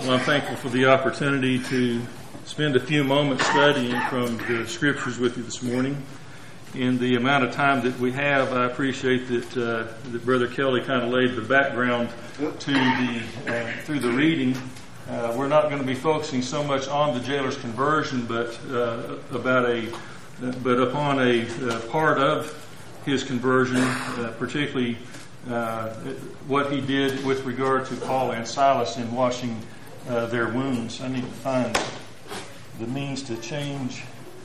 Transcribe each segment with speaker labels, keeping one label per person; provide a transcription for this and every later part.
Speaker 1: Well, I'm thankful for the opportunity to spend a few moments studying from the Scriptures with you this morning. In the amount of time that we have, I appreciate that Brother Kelly kind of laid the background to through the reading. We're not going to be focusing so much on the jailer's conversion, but upon a part of his conversion, particularly what he did with regard to Paul and Silas in washing their wounds. I need to find the means to change.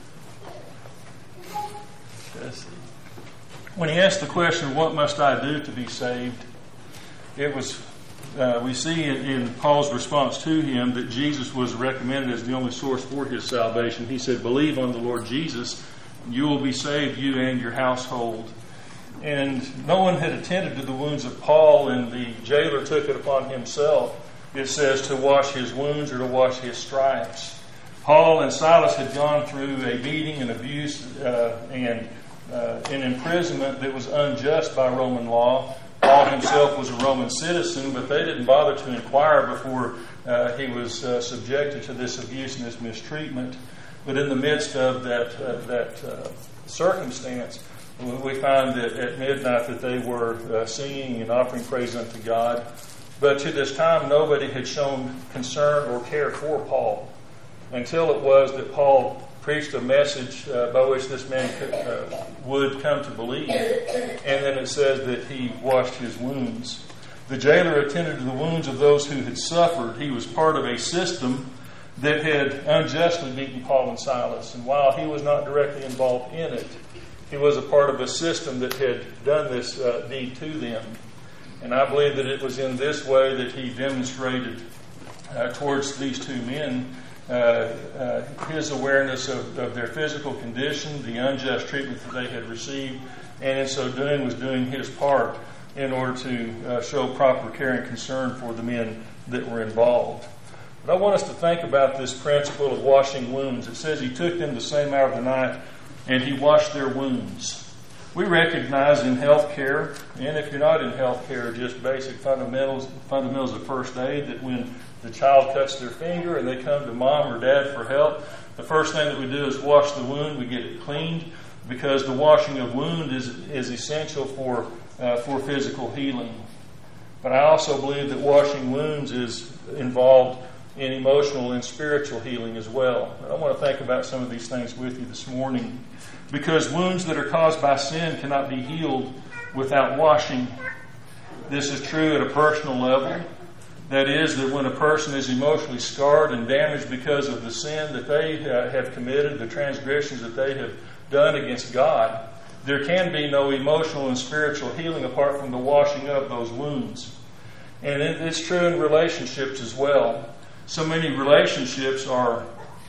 Speaker 1: Let's see. When he asked the question, "What must I do to be saved?" it was we see in Paul's response to him that Jesus was recommended as the only source for his salvation. He said, "Believe on the Lord Jesus, you will be saved, you and your household." And no one had attended to the wounds of Paul, and the jailer took it upon himself, it says, to wash his wounds or to wash his stripes. Paul and Silas had gone through a beating and abuse and an imprisonment that was unjust by Roman law. Paul himself was a Roman citizen, but they didn't bother to inquire before he was subjected to this abuse and this mistreatment. But in the midst of that circumstance, we find that at midnight that they were singing and offering praise unto God. But to this time, nobody had shown concern or care for Paul until it was that Paul preached a message by which this man would come to believe. And then it says that he washed his wounds. The jailer attended to the wounds of those who had suffered. He was part of a system that had unjustly beaten Paul and Silas. And while he was not directly involved in it, he was a part of a system that had done this deed to them. And I believe that it was in this way that he demonstrated towards these two men his awareness of their physical condition, the unjust treatment that they had received, and in so doing was doing his part in order to show proper care and concern for the men that were involved. But I want us to think about this principle of washing wounds. It says he took them the same hour of the night and he washed their wounds. We recognize in healthcare, and if you're not in healthcare, just basic fundamentals of first aid, that when the child cuts their finger and they come to mom or dad for help, the first thing that we do is wash the wound. We get it cleaned because the washing of wound is essential for physical healing. But I also believe that washing wounds is involved in emotional and spiritual healing as well. I want to think about some of these things with you this morning, because wounds that are caused by sin cannot be healed without washing. This is true at a personal level. That is, that when a person is emotionally scarred and damaged because of the sin that they have committed, the transgressions that they have done against God, there can be no emotional and spiritual healing apart from the washing of those wounds. And it's true in relationships as well. So many relationships are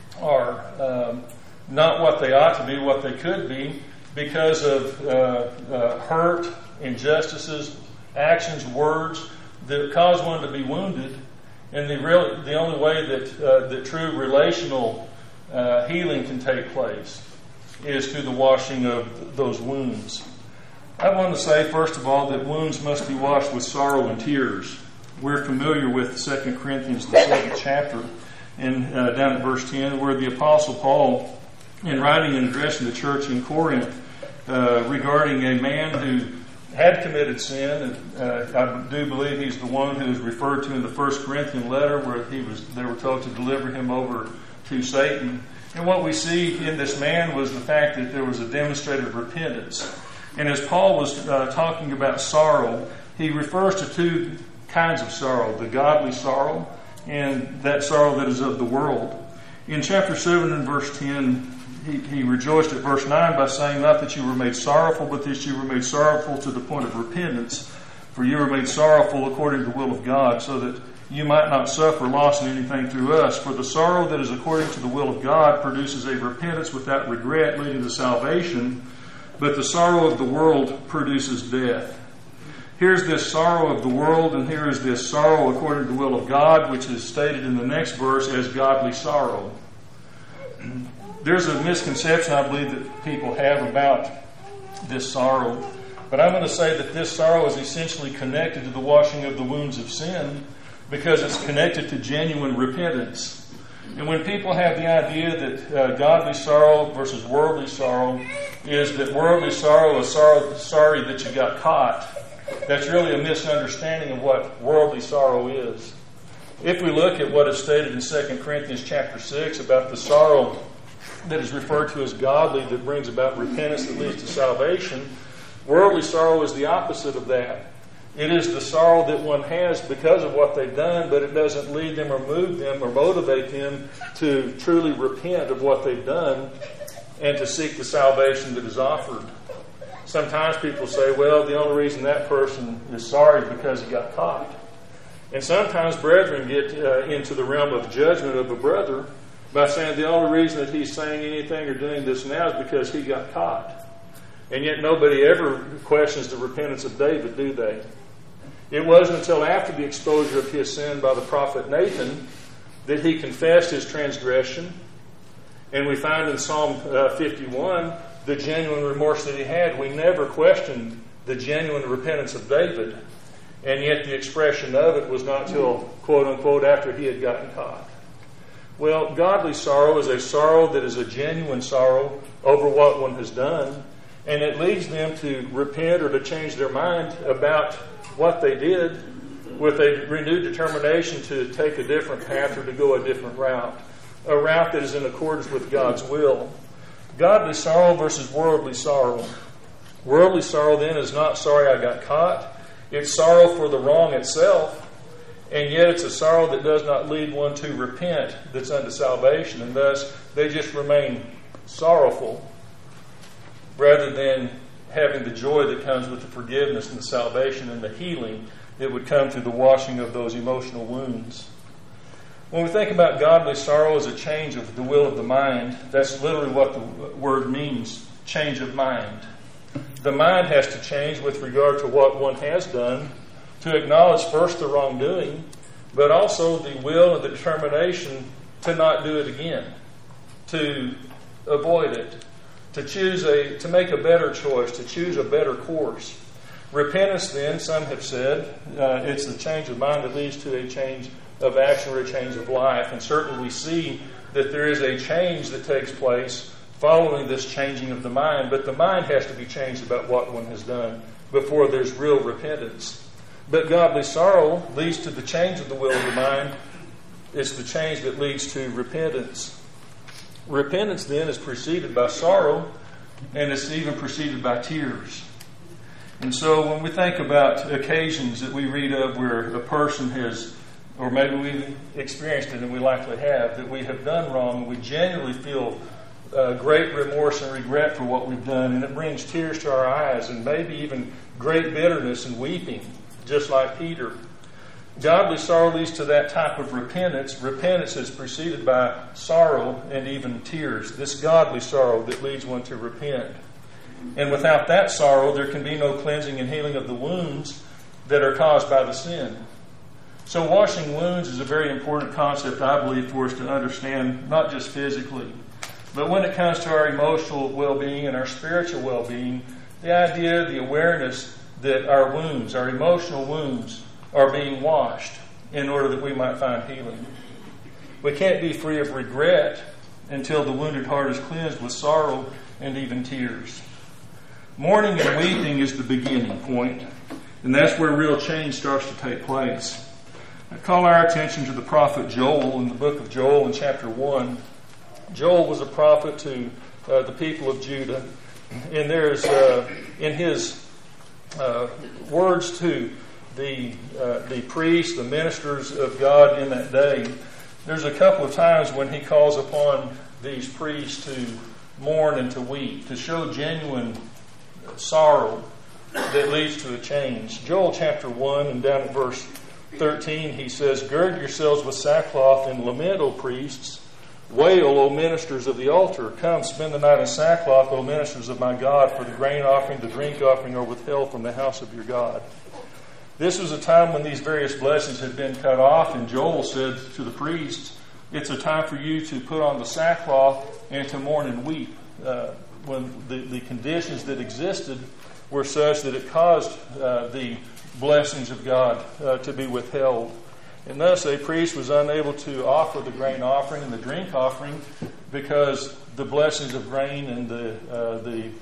Speaker 1: not what they ought to be, what they could be, because of hurt, injustices, actions, words that cause one to be wounded. And the only way that true relational healing can take place is through the washing of those wounds. I want to say, first of all, that wounds must be washed with sorrow and tears. We're familiar with 2 Corinthians, the 2nd chapter, and down at verse 10, where the Apostle Paul, in writing and addressing the church in Corinth regarding a man who had committed sin, and I do believe he's the one who is referred to in the 1 Corinthian letter, where they were told to deliver him over to Satan. And what we see in this man was the fact that there was a demonstrated repentance. And as Paul was talking about sorrow, he refers to two kinds of sorrow: the godly sorrow and that sorrow that is of the world. In chapter 7 and verse 10, he rejoiced at verse 9 by saying, "Not that you were made sorrowful, but that you were made sorrowful to the point of repentance. For you were made sorrowful according to the will of God, so that you might not suffer loss in anything through us. For the sorrow that is according to the will of God produces a repentance without regret, leading to salvation. But the sorrow of the world produces death." Here's this sorrow of the world, and here is this sorrow according to the will of God, which is stated in the next verse as godly sorrow. There's a misconception, I believe, that people have about this sorrow. But I'm going to say that this sorrow is essentially connected to the washing of the wounds of sin, because it's connected to genuine repentance. And when people have the idea that godly sorrow versus worldly sorrow is that worldly sorrow is sorry that you got caught, that's really a misunderstanding of what worldly sorrow is. If we look at what is stated in 2 Corinthians chapter 6 about the sorrow that is referred to as godly that brings about repentance that leads to salvation, worldly sorrow is the opposite of that. It is the sorrow that one has because of what they've done, but it doesn't lead them or move them or motivate them to truly repent of what they've done and to seek the salvation that is offered. Sometimes people say, well, the only reason that person is sorry is because he got caught. And sometimes brethren get into the realm of judgment of a brother by saying the only reason that he's saying anything or doing this now is because he got caught. And yet nobody ever questions the repentance of David, do they? It wasn't until after the exposure of his sin by the prophet Nathan that he confessed his transgression. And we find in Psalm 51 the genuine remorse that he had. We never questioned the genuine repentance of David. And yet the expression of it was not till, quote unquote, after he had gotten caught. Well, godly sorrow is a sorrow that is a genuine sorrow over what one has done. And it leads them to repent or to change their mind about what they did with a renewed determination to take a different path or to go a different route. A route that is in accordance with God's will. Godly sorrow versus worldly sorrow. Worldly sorrow then is not sorry I got caught. It's sorrow for the wrong itself. And yet it's a sorrow that does not lead one to repent that's unto salvation. And thus they just remain sorrowful rather than having the joy that comes with the forgiveness and the salvation and the healing that would come through the washing of those emotional wounds. When we think about godly sorrow as a change of the will of the mind, that's literally what the word means, change of mind. The mind has to change with regard to what one has done, to acknowledge first the wrongdoing, but also the will and the determination to not do it again, to avoid it, to make a better choice, to choose a better course. Repentance then, some have said, it's the change of mind that leads to a change of action or a change of life. And certainly we see that there is a change that takes place following this changing of the mind, but the mind has to be changed about what one has done before there's real repentance. But godly sorrow leads to the change of the will of the mind. It's the change that leads to repentance. Repentance then is preceded by sorrow, and it's even preceded by tears. And so when we think about occasions that we read of where a person has, or maybe we've experienced it and we likely have, that we have done wrong, we genuinely feel great remorse and regret for what we've done, and it brings tears to our eyes and maybe even great bitterness and weeping, just like Peter. Godly sorrow leads to that type of repentance. Repentance is preceded by sorrow and even tears. This godly sorrow that leads one to repent. And without that sorrow, there can be no cleansing and healing of the wounds that are caused by the sin. So washing wounds is a very important concept, I believe, for us to understand, not just physically, but when it comes to our emotional well-being and our spiritual well-being, the idea, the awareness that our wounds, our emotional wounds, are being washed in order that we might find healing. We can't be free of regret until the wounded heart is cleansed with sorrow and even tears. Mourning and weeping is the beginning point, and that's where real change starts to take place. I call our attention to the prophet Joel in the book of Joel in chapter 1. Joel was a prophet to the people of Judah, and there's in his words to the priests, the ministers of God in that day, there's a couple of times when he calls upon these priests to mourn and to weep, to show genuine sorrow that leads to a change. Joel chapter 1 and down at verse 13, he says, "Gird yourselves with sackcloth and lament, O priests. Wail, O ministers of the altar. Come, spend the night in sackcloth, O ministers of my God, for the grain offering, the drink offering are withheld from the house of your God." This was a time when these various blessings had been cut off, and Joel said to the priests, it's a time for you to put on the sackcloth and to mourn and weep. When the conditions that existed were such that it caused the blessings of God to be withheld. And thus a priest was unable to offer the grain offering and the drink offering because the blessings of grain and the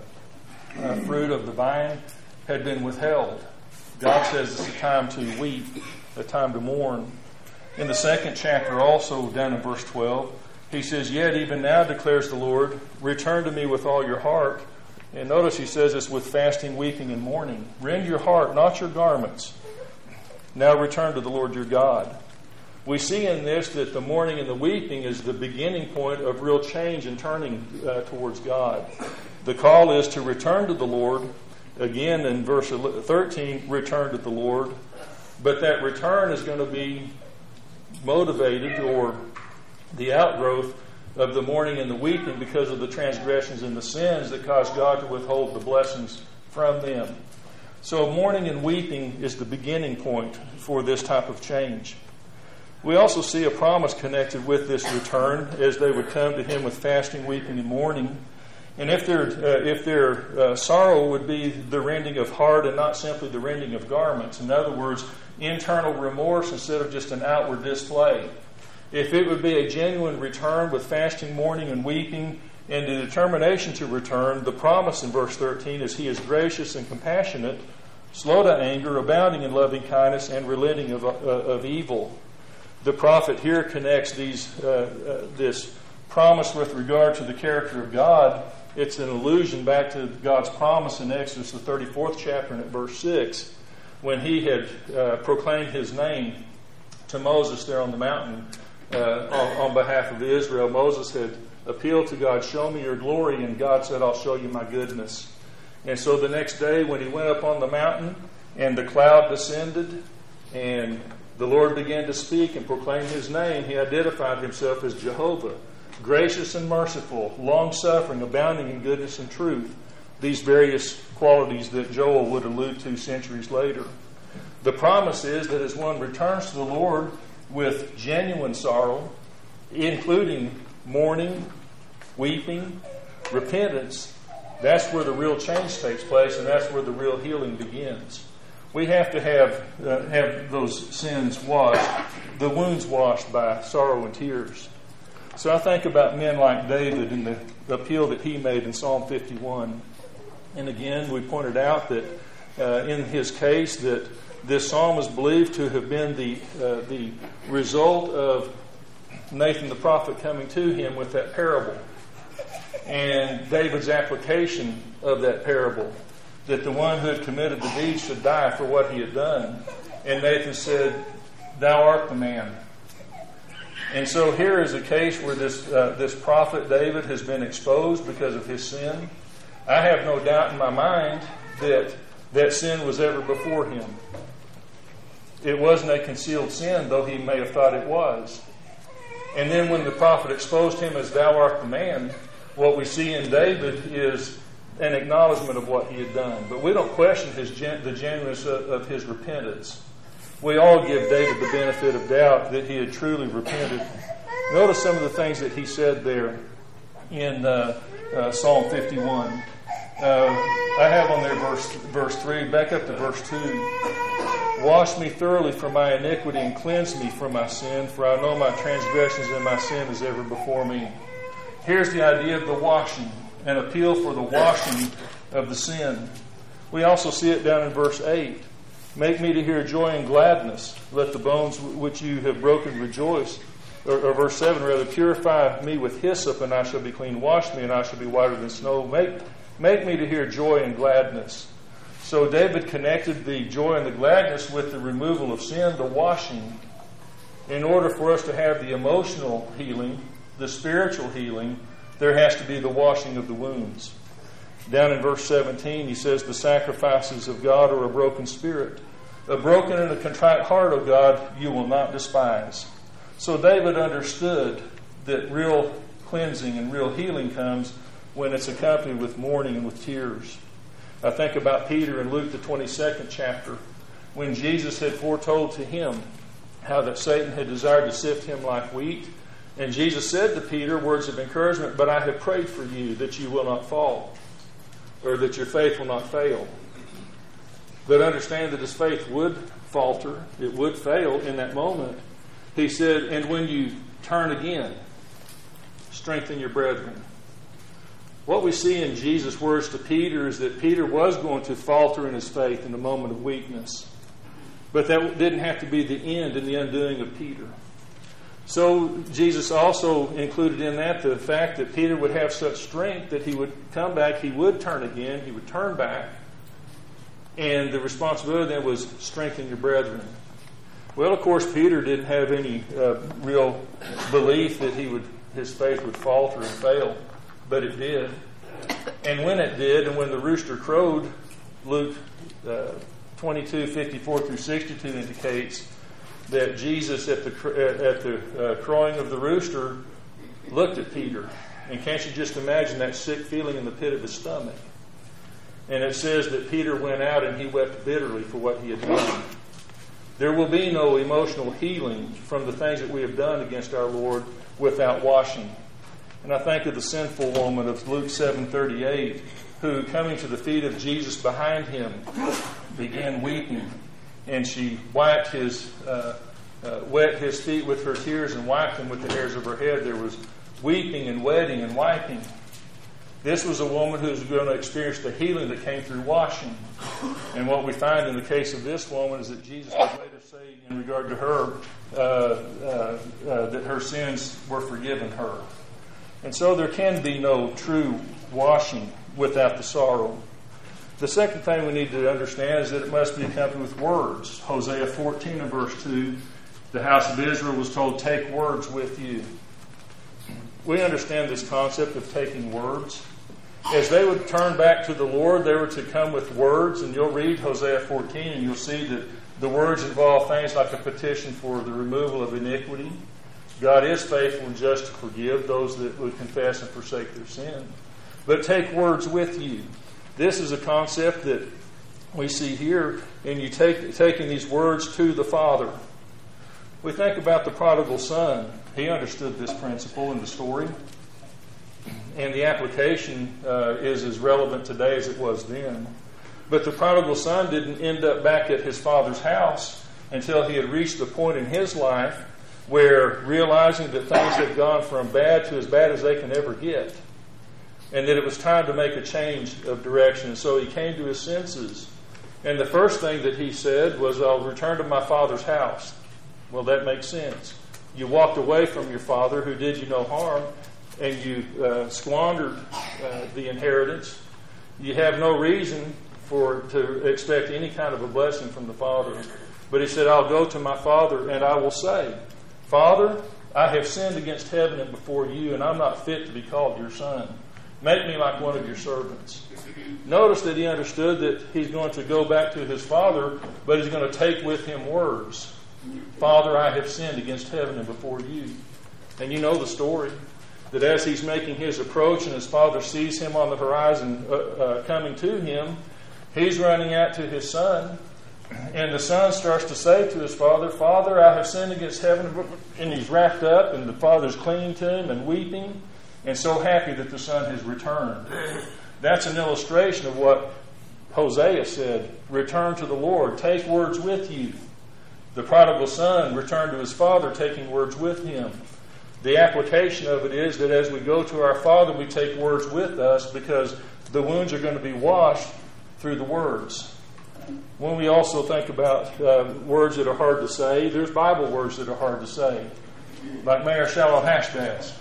Speaker 1: fruit of the vine had been withheld. God says it's a time to weep, a time to mourn. In the second chapter also, down in verse 12, he says, "Yet even now declares the Lord, return to me with all your heart." And notice he says it's with fasting, weeping, and mourning. "Rend your heart, not your garments. Now return to the Lord your God." We see in this that the mourning and the weeping is the beginning point of real change and turning towards God. The call is to return to the Lord. Again, in verse 13, return to the Lord. But that return is going to be motivated, or the outgrowth of the mourning and the weeping, because of the transgressions and the sins that caused God to withhold the blessings from them. So mourning and weeping is the beginning point for this type of change. We also see a promise connected with this return, as they would come to him with fasting, weeping, and mourning. And if their sorrow would be the rending of heart and not simply the rending of garments. In other words, internal remorse instead of just an outward display. If it would be a genuine return with fasting, mourning, and weeping, and the determination to return, the promise in verse 13 is he is gracious and compassionate, slow to anger, abounding in loving kindness, and relenting of evil. The prophet here connects this promise with regard to the character of God. It's an allusion back to God's promise in Exodus, the 34th chapter, and at verse 6, when he had proclaimed his name to Moses there on the mountain on behalf of Israel. Moses had appealed to God, "Show me your glory," and God said, "I'll show you my goodness." And so the next day when he went up on the mountain and the cloud descended and the Lord began to speak and proclaim his name, he identified himself as Jehovah, gracious and merciful, long-suffering, abounding in goodness and truth. These various qualities that Joel would allude to centuries later. The promise is that as one returns to the Lord with genuine sorrow, including mourning, weeping, repentance, that's where the real change takes place, and that's where the real healing begins. We have to have those sins washed, the wounds washed by sorrow and tears. So I think about men like David and the appeal that he made in Psalm 51. And again, we pointed out that in his case that this psalm is believed to have been the result of Nathan the prophet coming to him with that parable, and David's application of that parable, that the one who had committed the deed should die for what he had done. And Nathan said, "Thou art the man." And so here is a case where this prophet David has been exposed because of his sin. I have no doubt in my mind that that sin was ever before him. It wasn't a concealed sin, though he may have thought it was. And then when the prophet exposed him as "Thou art the man," what we see in David is an acknowledgement of what he had done. But we don't question the genuineness of his repentance. We all give David the benefit of doubt that he had truly repented. Notice some of the things that he said there in Psalm 51. I have on there verse 3. Back up to verse 2. "Wash me thoroughly from my iniquity and cleanse me from my sin, for I know my transgressions and my sin is ever before me." Here's the idea of the washing, an appeal for the washing of the sin. We also see it down in verse 8. "Make me to hear joy and gladness. Let the bones which you have broken rejoice." Or verse 7 rather, "Purify me with hyssop, and I shall be clean. Wash me, and I shall be whiter than snow. Make me to hear joy and gladness." So David connected the joy and the gladness with the removal of sin, the washing. In order for us to have the emotional healing, the spiritual healing, there has to be the washing of the wounds. Down in verse 17, he says, "The sacrifices of God are a broken spirit. A broken and a contrite heart, O God, you will not despise." So David understood that real cleansing and real healing comes when it's accompanied with mourning and with tears. I think about Peter in Luke, the 22nd chapter, when Jesus had foretold to him how that Satan had desired to sift him like wheat. And Jesus said to Peter words of encouragement, "But I have prayed for you that you will not fall," or that your faith will not fail. but understand that his faith would falter, it would fail in that moment. He said, and when you turn again, strengthen your brethren. What we see in Jesus' words to Peter is that Peter was going to falter in his faith in the moment of weakness. But that didn't have to be the end and the undoing of Peter. So Jesus also included in that the fact that Peter would have such strength that he would come back, he would turn again, he would turn back. And the responsibility then was strengthen your brethren. Well, of course, Peter didn't have any real belief that his faith would falter and fail, but it did. And when it did, and when the rooster crowed, Luke 22:54 through 62 indicates that Jesus, at the crowing of the rooster, looked at Peter. And can't you just imagine that sick feeling in the pit of his stomach? And it says that Peter went out and he wept bitterly for what he had done. There will be no emotional healing from the things that we have done against our Lord without washing. And I think of the sinful woman of Luke 7:38, who, coming to the feet of Jesus behind him, began weeping. And she wiped wet his feet with her tears and wiped them with the hairs of her head. There was weeping and wetting and wiping. This was a woman who was going to experience the healing that came through washing. And what we find in the case of this woman is that Jesus would later say in regard to her that her sins were forgiven her. And so there can be no true washing without the sorrow. The second thing we need to understand is that it must be accompanied with words. Hosea 14 and verse 2, the house of Israel was told, take words with you. We understand this concept of taking words. As they would turn back to the Lord, they were to come with words, and you'll read Hosea 14 and you'll see that the words involve things like a petition for the removal of iniquity. God is faithful and just to forgive those that would confess and forsake their sin. But take words with you. This is a concept that we see here, and you taking these words to the Father. We think about the prodigal son. He understood this principle in the story. And the application is as relevant today as it was then. But the prodigal son didn't end up back at his father's house until he had reached the point in his life where, realizing that things had gone from bad to as bad as they can ever get, and that it was time to make a change of direction. So he came to his senses. And the first thing that he said was, I'll return to my father's house. Well, that makes sense. You walked away from your father who did you no harm, and you squandered the inheritance. You have no reason to expect any kind of a blessing from the Father. But he said, I'll go to my Father and I will say, Father, I have sinned against heaven and before you, and I'm not fit to be called your son. Make me like one of your servants. Notice that he understood that he's going to go back to his father, but he's going to take with him words. Father, I have sinned against heaven and before you. And you know the story, that as he's making his approach and his father sees him on the horizon coming to him, he's running out to his son. And the son starts to say to his father, Father, I have sinned against heaven. And he's wrapped up, and the father's clinging to him and weeping, and so happy that the son has returned. That's an illustration of what Hosea said. Return to the Lord. Take words with you. The prodigal son returned to his father, taking words with him. The application of it is that as we go to our Father, we take words with us because the wounds are going to be washed through the words. When we also think about words that are hard to say, there's Bible words that are hard to say, like Maher Shalom Hashbaz.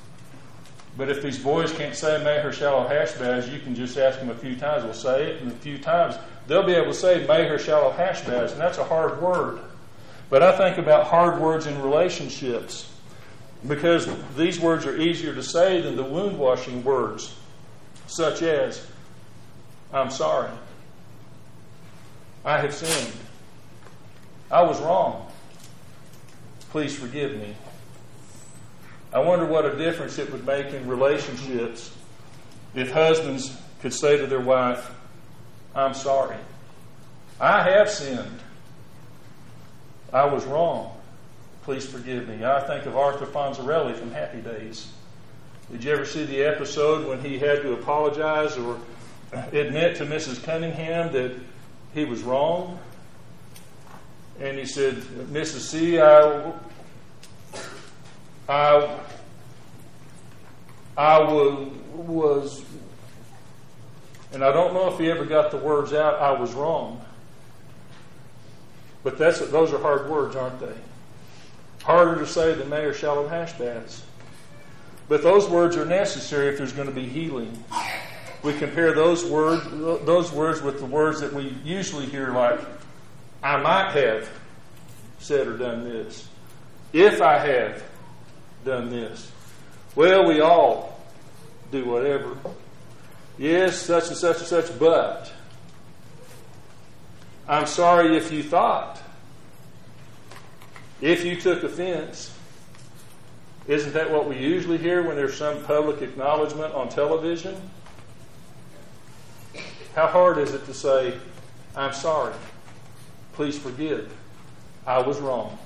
Speaker 1: But if these boys can't say Maher Shalom Hashbaz, you can just ask them a few times. We'll say it, and a few times they'll be able to say Maher Shalom Hashbaz, and that's a hard word. But I think about hard words in relationships, because these words are easier to say than the wound-washing words, such as, I'm sorry. I have sinned. I was wrong. Please forgive me. I wonder what a difference it would make in relationships if husbands could say to their wife, I'm sorry. I have sinned. I was wrong. Please forgive me. I think of Arthur Fonzarelli from Happy Days. Did you ever see the episode when he had to apologize or admit to Mrs. Cunningham that he was wrong. And he said, Mrs. C, I was, and I don't know if he ever got the words out, I was wrong. But those are hard words, aren't they? Harder to say than mayor shallow hash baths. But those words are necessary if there's going to be healing. We compare those words with the words that we usually hear, like, I might have said or done this. If I have done this. Well, we all do whatever. Yes, such and such and such, but I'm sorry if you thought. If you took offense. Isn't that what we usually hear when there's some public acknowledgement on television? How hard is it to say, I'm sorry. Please forgive. I was wrong.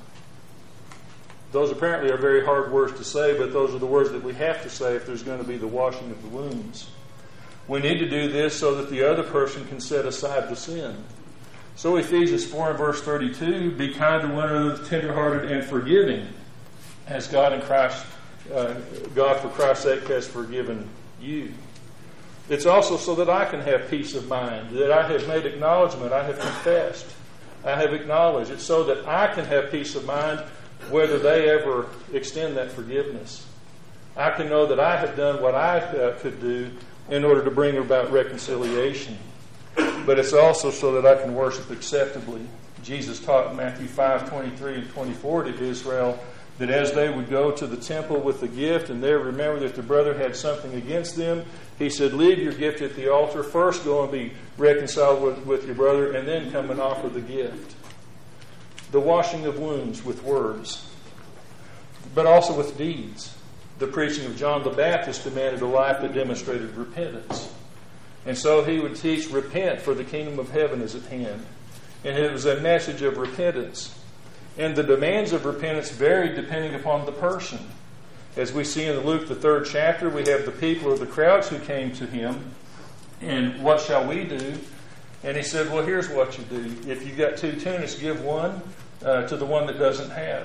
Speaker 1: Those apparently are very hard words to say, but those are the words that we have to say if there's going to be the washing of the wounds. We need to do this so that the other person can set aside the sin. So Ephesians 4 and verse 32, be kind to one another, tenderhearted and forgiving, as God for Christ's sake has forgiven you. It's also so that I can have peace of mind, that I have made acknowledgement, I have confessed, I have acknowledged. It's so that I can have peace of mind whether they ever extend that forgiveness. I can know that I have done what I could do in order to bring about reconciliation. But it's also so that I can worship acceptably. Jesus taught in Matthew 5:23 and 24 to Israel that as they would go to the temple with the gift and there remember that their brother had something against them, he said, leave your gift at the altar. First go and be reconciled with your brother and then come and offer the gift. The washing of wounds with words, but also with deeds. The preaching of John the Baptist demanded a life that demonstrated repentance. And so he would teach, repent, for the kingdom of heaven is at hand. And it was a message of repentance. And the demands of repentance varied depending upon the person. As we see in Luke, the 3rd chapter, we have the people or the crowds who came to him. And what shall we do? And he said, well, here's what you do. If you've got 2 tunics, give one to the one that doesn't have.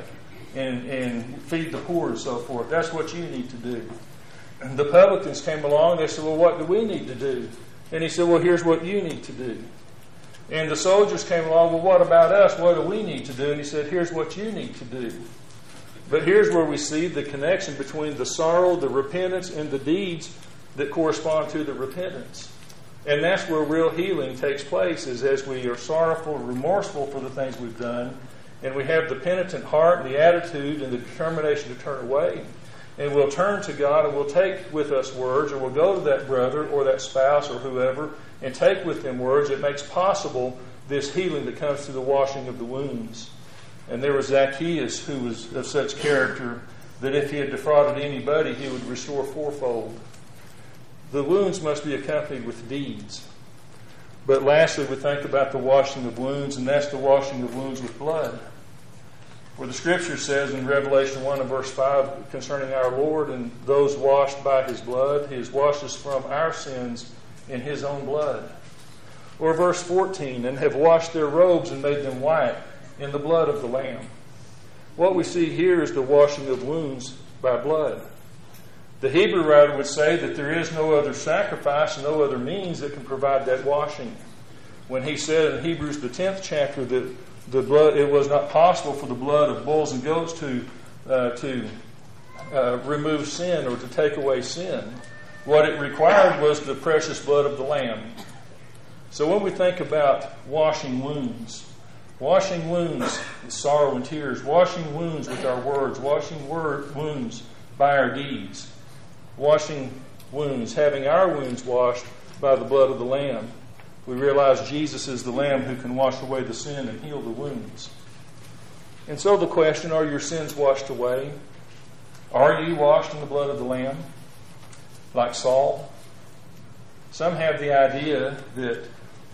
Speaker 1: And feed the poor and so forth. That's what you need to do. And the publicans came along. They said, well, what do we need to do? And he said, well, here's what you need to do. And the soldiers came along, well, what about us? What do we need to do? And he said, here's what you need to do. But here's where we see the connection between the sorrow, the repentance, and the deeds that correspond to the repentance. And that's where real healing takes place, is as we are sorrowful, remorseful for the things we've done, and we have the penitent heart, the attitude, and the determination to turn away. And we'll turn to God and we'll take with us words, or we'll go to that brother or that spouse or whoever and take with them words that makes possible this healing that comes through the washing of the wounds. And there was Zacchaeus, who was of such character that if he had defrauded anybody, he would restore fourfold. The wounds must be accompanied with deeds. But lastly, we think about the washing of wounds, and that's the washing of wounds with blood. Where the Scripture says in Revelation 1 and verse 5 concerning our Lord, and those washed by His blood, He has washed us from our sins in His own blood. Or verse 14, and have washed their robes and made them white in the blood of the Lamb. What we see here is the washing of wounds by blood. The Hebrew writer would say that there is no other sacrifice, no other means that can provide that washing. When he said in Hebrews the 10th chapter that the blood, it was not possible for the blood of bulls and goats to remove sin or to take away sin. What it required was the precious blood of the Lamb. So when we think about washing wounds with sorrow and tears, washing wounds with our words, washing wounds by our deeds, washing wounds, having our wounds washed by the blood of the Lamb, we realize Jesus is the Lamb who can wash away the sin and heal the wounds. And so the question, are your sins washed away? Are you washed in the blood of the Lamb? Like Saul? Some have the idea that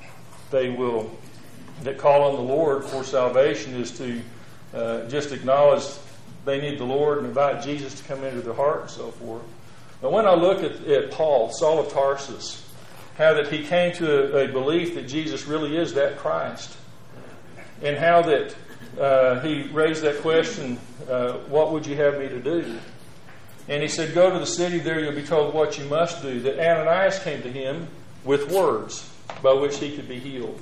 Speaker 1: that call on the Lord for salvation is to just acknowledge they need the Lord and invite Jesus to come into their heart and so forth. But when I look at Paul, Saul of Tarsus, how that he came to a belief that Jesus really is that Christ, and how that he raised that question, what would you have me to do? And he said, go to the city, there you'll be told what you must do. That Ananias came to him with words by which he could be healed.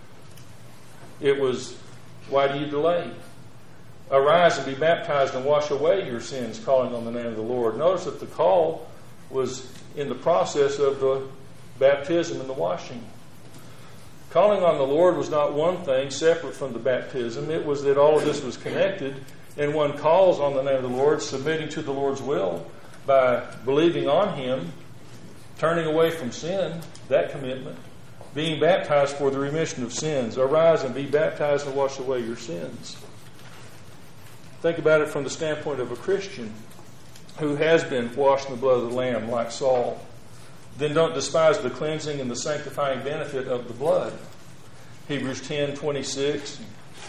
Speaker 1: It was, why do you delay? Arise and be baptized and wash away your sins, calling on the name of the Lord. Notice that the call was in the process of the baptism and the washing. Calling on the Lord was not one thing separate from the baptism. It was that all of this was connected, and one calls on the name of the Lord, submitting to the Lord's will by believing on Him, turning away from sin, that commitment, being baptized for the remission of sins. Arise and be baptized and wash away your sins. Think about it from the standpoint of a Christian who has been washed in the blood of the Lamb like Saul. Then don't despise the cleansing and the sanctifying benefit of the blood. Hebrews 10:26,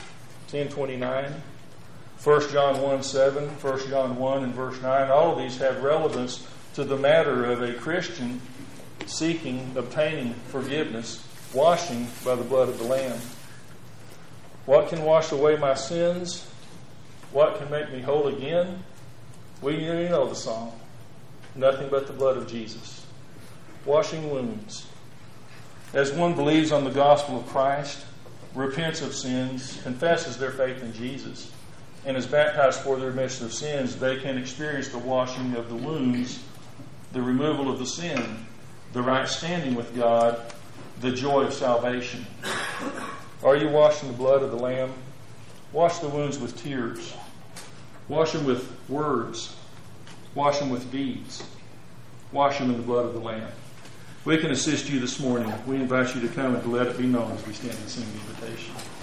Speaker 1: 10:29, 1 John 1:7, 1 John 1 and verse 9. All of these have relevance to the matter of a Christian seeking, obtaining forgiveness, washing by the blood of the Lamb. What can wash away my sins? What can make me whole again? We know the song. Nothing but the blood of Jesus. Washing wounds. As one believes on the gospel of Christ, repents of sins, confesses their faith in Jesus, and is baptized for the remission of sins, they can experience the washing of the wounds, the removal of the sin, the right standing with God, the joy of salvation. Are you washed in the blood of the Lamb? Wash the wounds with tears. Wash them with words. Wash them with deeds. Wash them in the blood of the Lamb. We can assist you this morning. We invite you to come and to let it be known as we stand and sing the invitation.